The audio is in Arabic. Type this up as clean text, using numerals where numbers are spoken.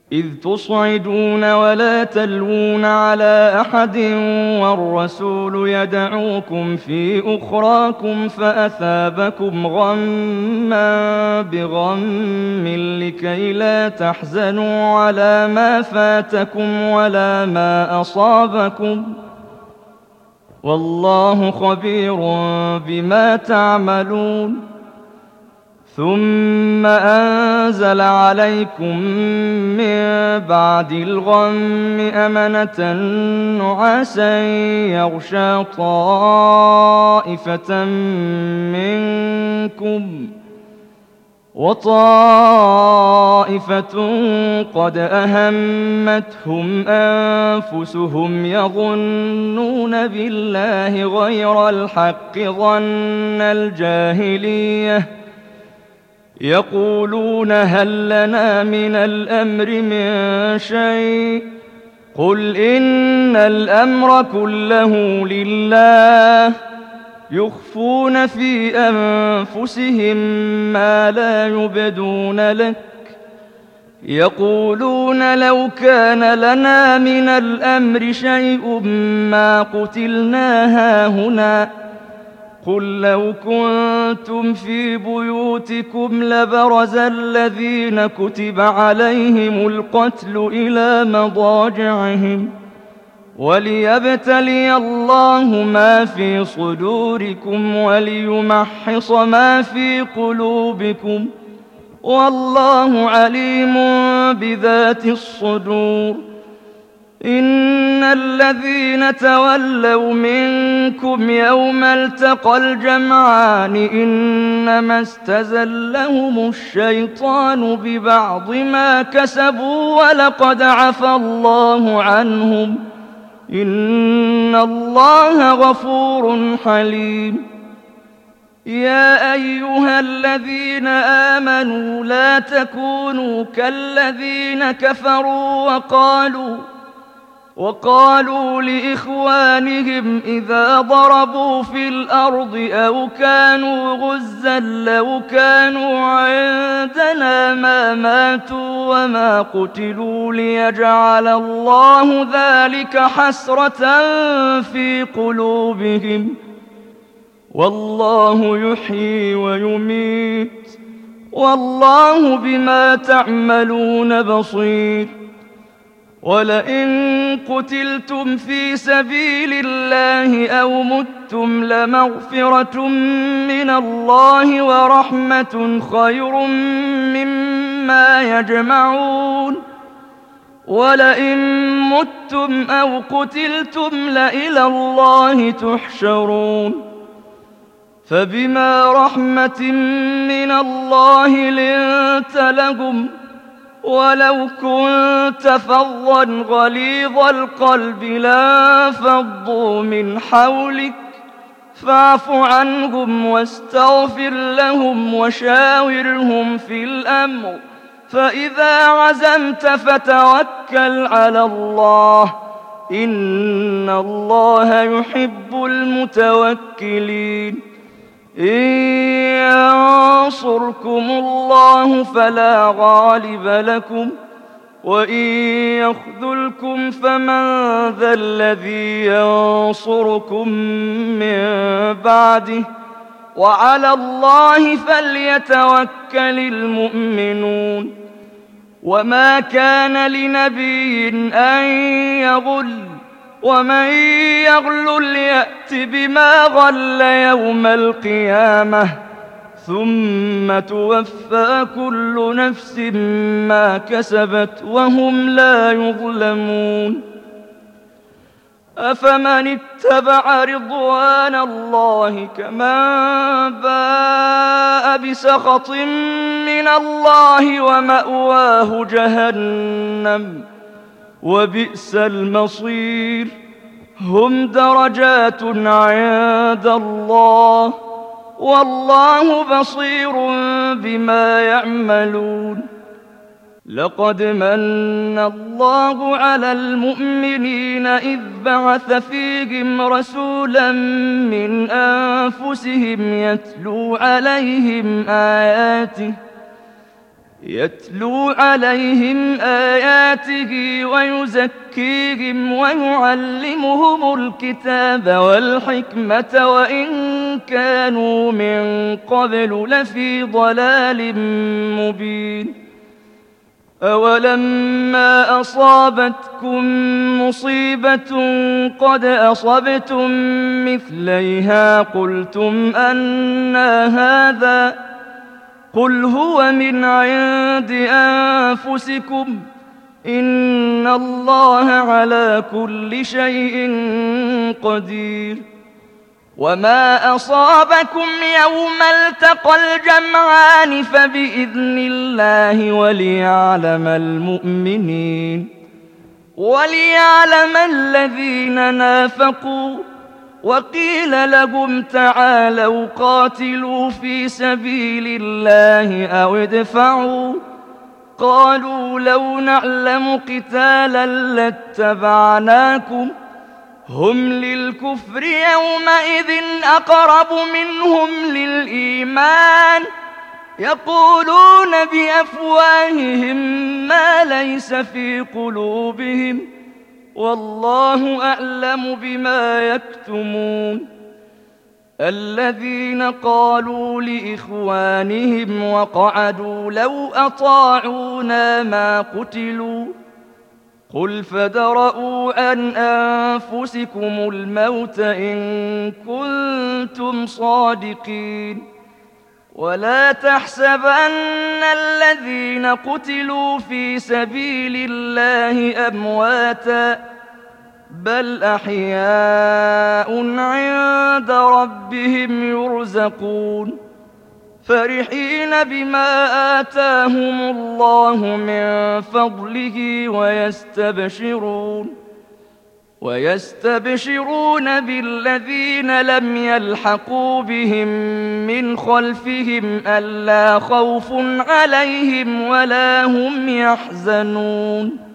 إذ تصعدون ولا تلوون على أحد والرسول يدعوكم في أخراكم فأثابكم غما بغم لكي لا تحزنوا على ما فاتكم ولا ما أصابكم والله خبير بما تعملون ثم أنزل عليكم من بعد الغم أمنة نعاسا يغشى طائفة منكم وطائفة قد أهمتهم أنفسهم يظنون بالله غير الحق ظن الجاهلية يقولون هل لنا من الأمر من شيء قل إن الأمر كله لله يخفون في أنفسهم ما لا يبدون لك يقولون لو كان لنا من الأمر شيء ما قتلنا هاهنا قل لو كنتم في بيوتكم لبرز الذين كتب عليهم القتل إلى مضاجعهم وليبتلي الله ما في صدوركم وليمحص ما في قلوبكم والله عليم بذات الصدور إن الذين تولوا منكم يوم التقى الجمعان إنما استزلهم الشيطان ببعض ما كسبوا ولقد عفى الله عنهم إن الله غفور حليم يا أيها الذين آمنوا لا تكونوا كالذين كفروا وقالوا لإخوانهم إذا ضربوا في الأرض أو كانوا غزا لو كانوا عندنا ما ماتوا وما قتلوا ليجعل الله ذلك حسرة في قلوبهم والله يحيي ويميت والله بما تعملون بصير ولئن قتلتم في سبيل الله أو متم لمغفرة من الله ورحمة خير مما يجمعون ولئن متم أو قتلتم لإلى الله تحشرون فبما رحمة من الله لنت لهم ولو كنت فظا غليظ القلب لانفضوا من حولك فاعف عنهم واستغفر لهم وشاورهم في الأمر فإذا عزمت فتوكل على الله إن الله يحب المتوكلين إن ينصركم الله فلا غالب لكم وإن يخذلكم فمن ذا الذي ينصركم من بعده وعلى الله فليتوكل المؤمنون وما كان لنبي أن يغل ومن يغلل يأت بما غل يوم القيامة ثم توفى كل نفس ما كسبت وهم لا يظلمون أفمن اتبع رضوان الله كمن باء بسخط من الله ومأواه جهنم وبئس المصير هم درجات عند الله والله بصير بما يعملون لقد من الله على المؤمنين إذ بعث فيهم رسولا من أنفسهم يتلو عليهم آياته ويزكيهم ويعلمهم الكتاب والحكمة وإن كانوا من قبل لفي ضلال مبين أولما أصابتكم مصيبة قد أصبتم مثليها قلتم أنى هذا قل هو من عند أنفسكم إن الله على كل شيء قدير وما أصابكم يوم التقى الجمعان فبإذن الله وليعلم المؤمنين وليعلم الذين نافقوا وقيل لهم تعالوا قاتلوا في سبيل الله أو ادفعوا قالوا لو نعلم قتالا لاتبعناكم هم للكفر يومئذ أقرب منهم للإيمان يقولون بأفواههم ما ليس في قلوبهم والله أعلم بما يكتمون الذين قالوا لإخوانهم وقعدوا لو أطاعونا ما قتلوا قل فادرءوا عن أنفسكم الموت إن كنتم صادقين ولا تحسبن الذين قتلوا في سبيل الله أمواتا بل أحياء عند ربهم يرزقون فرحين بما آتاهم الله من فضله ويستبشرون بالذين لم يلحقوا بهم من خلفهم ألا خوف عليهم ولا هم يحزنون